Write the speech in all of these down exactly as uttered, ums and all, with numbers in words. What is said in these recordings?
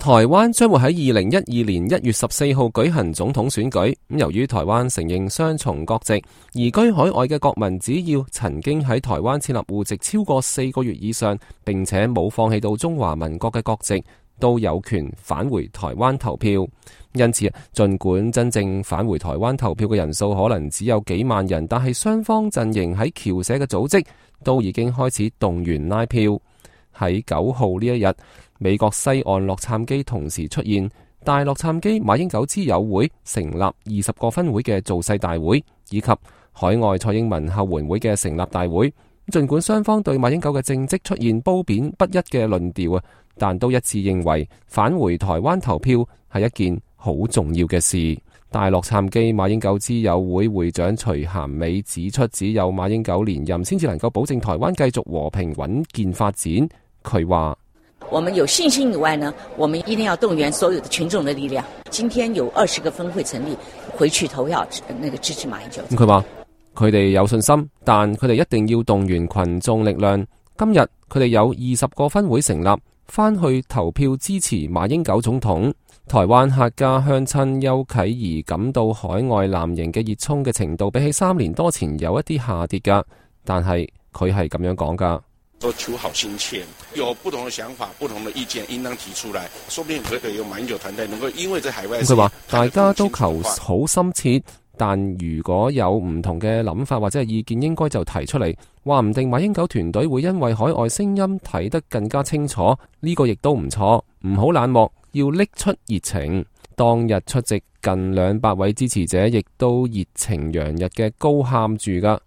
台灣將會喺二零一二年一月十四號舉行總統選舉。咁由於台灣承認雙重國籍，移居海外嘅國民只要曾經喺台灣設立戶籍超過四個月以上，並且冇放棄到中華民國嘅國籍，都有權返回台灣投票。因此，儘管真正返回台灣投票嘅人數可能只有幾萬人，但係雙方陣營喺僑社嘅組織都已經開始動員拉票。喺九號呢一日，美國西岸洛杉磯同時出現大洛杉磯馬英九之友會成立二十個分會嘅造勢大會，以及海外蔡英文後援會嘅成立大會。儘管雙方對馬英九嘅政績出現褒貶不一嘅論調啊，但都一致認為返回台灣投票係一件好重要嘅事。大洛杉磯馬英九之友會會長徐咸美指出，只有馬英九連任先至能夠保證台灣繼續和平穩健發展。佢話： 我們有信心以外呢，我們一定要動員所有的群眾的力量。今天有二十個分會成立，回去投票那個支持馬英九。 佢話佢哋有信心，但佢哋一定要動員群眾力量。今日佢哋有二十個分會成立，翻去投票支持馬英九總統。台灣客家鄉親邱啟儀感到海外藍營嘅熱衷嘅程度比起三年多前有一啲下跌噶，但係佢係咁樣講噶。 都求好心切，有不同的想法、不同的意見，應當提出來，說不定可以有馬英九團隊能夠因為在海外。佢話大家都求好心切，但如果有唔同嘅諗法或者係意見，應該就提出嚟，話唔定馬英九團隊會因為海外聲音睇得更加清楚，呢個亦都唔錯，唔好冷漠，要拎出熱情。當日出席近兩百位支持者，亦都熱情洋溢嘅高喊住噶。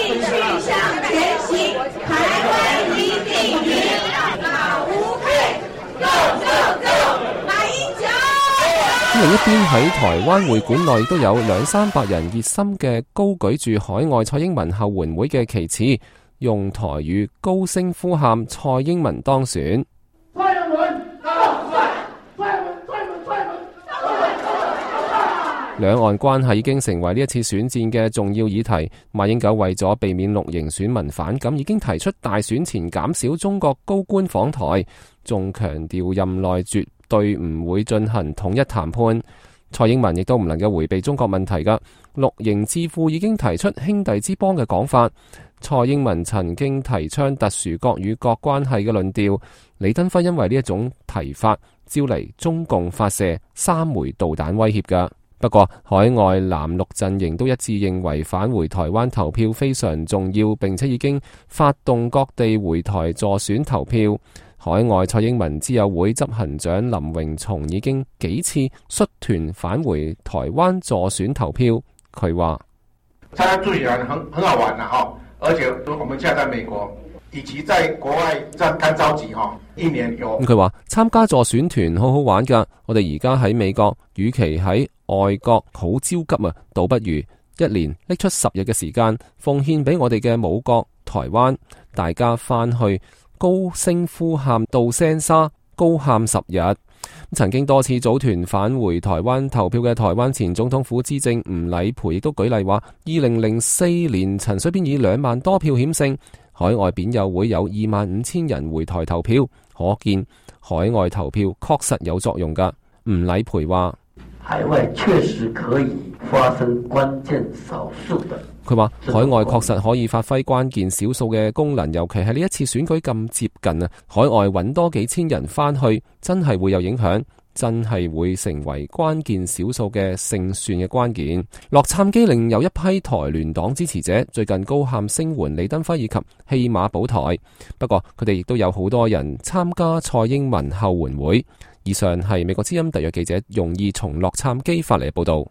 另一邊喺台灣會館內都有兩三百人熱心嘅高舉住海外蔡英文後援會嘅旗幟，用台語高聲呼喊蔡英文當選。蔡英文當選，蔡英文蔡英文蔡英文兩岸關係已經成為呢一次選戰嘅重要議題。馬英九為咗避免綠營選民反感，已經提出大選前減少中國高官訪台，仲強調任內絕對唔會進行統一談判。蔡英文亦都唔能夠迴避中國問題噶。綠營智庫已經提出兄弟之邦嘅講法。蔡英文曾經提倡特殊國與國關係嘅論調。李登輝因為呢一種提法，招嚟中共發射三枚導彈威脅噶。不過海外藍綠陣營都一致認為返回台灣投票非常重要，並且已經發動各地回台助選投票。海外蔡英文之友會執行長林榮松已經幾次率團返回台灣助選投票。佢話： 參加助選很很好玩啊，而且我們現在在美國以及在國外在看召集哈，一年有。 佢話參加助選團好好玩噶，我哋而家喺美國，與其喺外國好焦急啊，倒不如一年拎出十日嘅時間奉獻俾我哋嘅母國台灣，大家翻去高聲呼喊杜聲沙，高喊十日。曾經多次組團返回台灣投票嘅台灣前總統府資政吳禮培亦都舉例話，二零零四年陳水扁以兩萬多票險勝，海外扁友會有二萬五千人回台投票，可見海外投票確實有作用噶。吳禮培話： 海外確實可以發生關鍵少數的。 佢話海外確實可以發揮關鍵少數嘅功能，尤其係呢一次選舉咁接近啊，海外揾多幾千人翻去，真係會有影響，真係會成為關鍵少數嘅勝算嘅關鍵。洛杉磯另有一批台聯黨支持者最近高喊聲援李登輝以及棄馬保台，不過佢哋亦都有好多人參加蔡英文後援會。以上係美國之音特約記者容易從洛杉磯發嚟嘅報道。